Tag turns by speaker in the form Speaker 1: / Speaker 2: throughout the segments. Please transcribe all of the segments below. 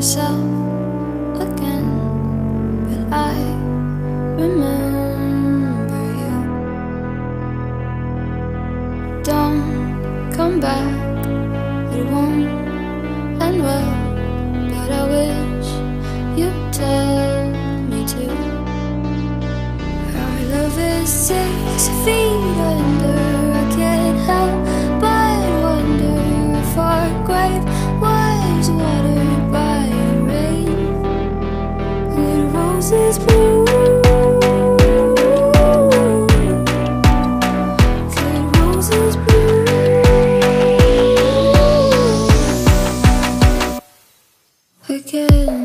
Speaker 1: myself again, but I remember you. Don't come back, it won't end well, but I wish you'd tell me to. Our love is 6 feet under, I can't help but wonder if our grave was watered by rain. Would roses bloom? Could roses bloom again?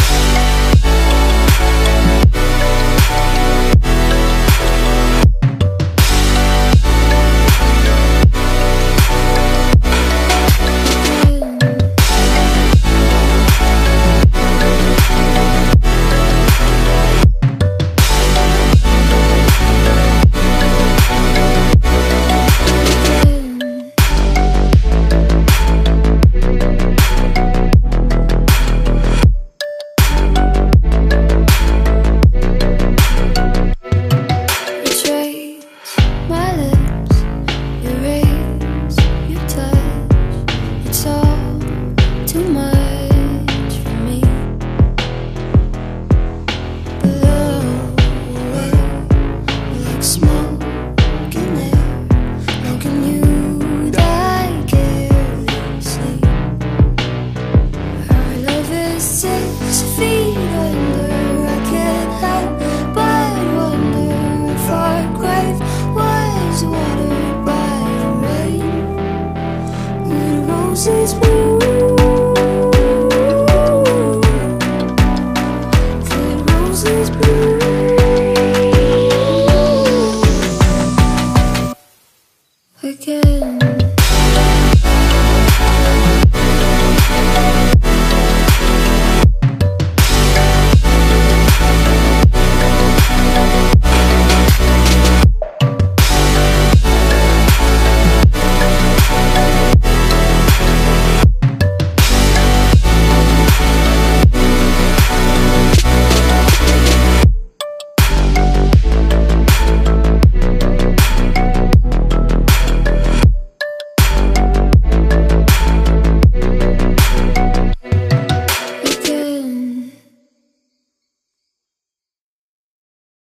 Speaker 1: Roses bloom. Could roses bloom again?